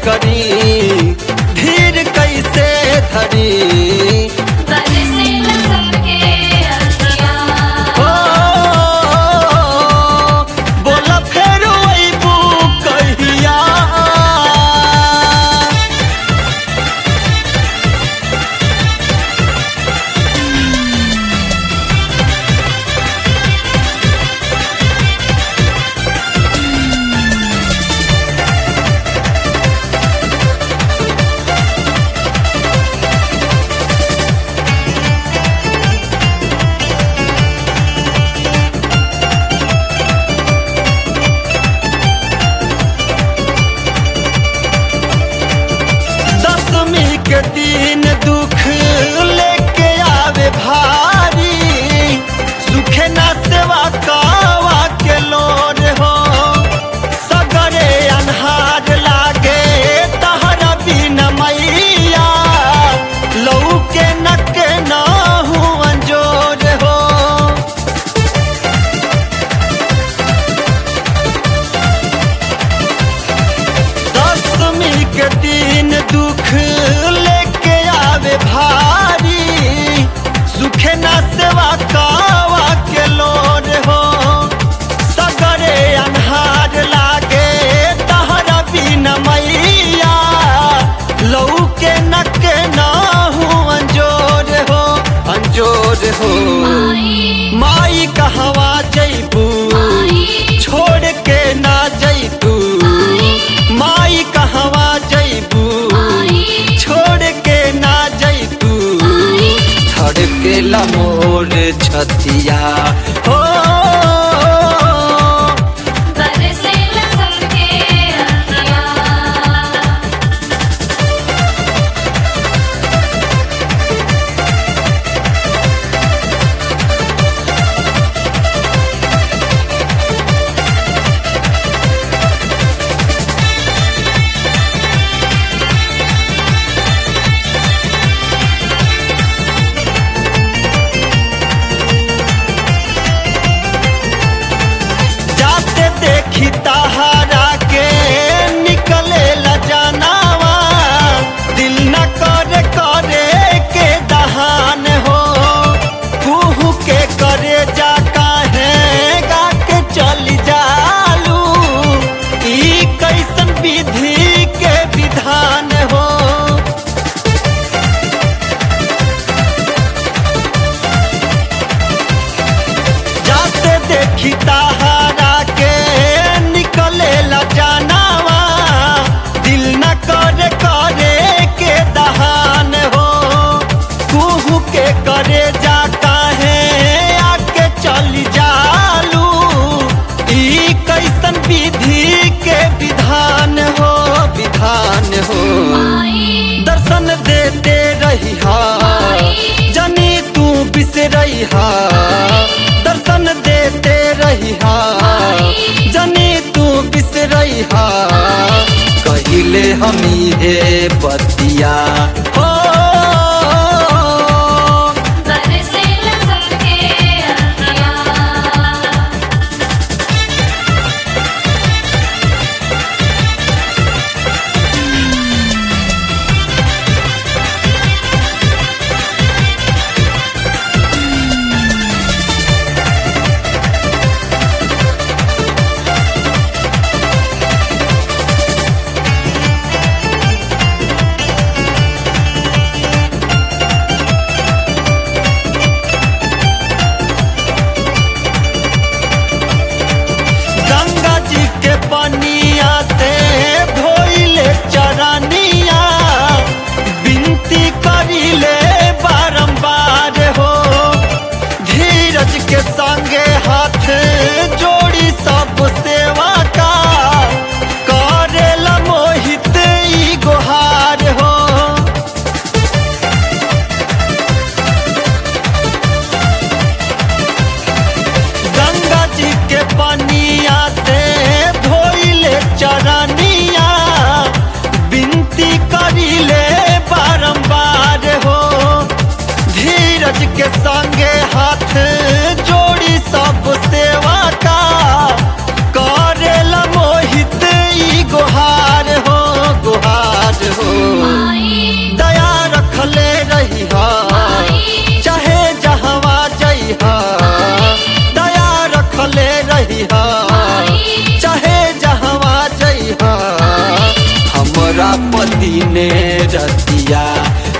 करी धीर कैसे धरी बोला फेर अइबू कहिया के दिन दुख लेके आवे भारी सुखे ना सेवा कावा के लोर हो सगरे अन्हार लागे तहरा बिन मैया लौके न के ना हूँ अंजोर हो दसवीं के दिन दुख भारी सुखे ना सेवा कावा के लोर हो सगरे अन्हार लागे तहरा बिन मैया लौके न के ना हूँ अंजोर हो अंजोर हो माई कहवा जइबू छोड़ के ना जइबू माई कहवा जइबू छोड़ के ना जइबू धड़केला मोर छतिया हो देखी तहारा के निकले ला जानावा दिल न करे करे के दहान हो कुहू के करे जा काहे गा के चली जालू ई कैसन विधि के विधान हो जाते देखी तहारा के जानावा दिल न करे करे के दहान हो कुहू के करे जा काहे आके चली जालू ई कैसन विधि के विधान हो दर्शन देते रही जनी तू बिसरई दर्शन देते रही जनी बिसरई कहिले हमी हे बतिया हो पनिया से धोइले चरनिया बिनती करिले बारंबार हो धीरज के संगे हाथ जोड़ी सब सेवा का करेला मोहित ई गोहार हो गंगा जी के पनिया से चरनिया बिनती करिले बारंबार हो धीरज के संगे हाथ जोड़ी सब सेवा का करेला मोहित ई गोहार हो गुहार। पति ने रतिया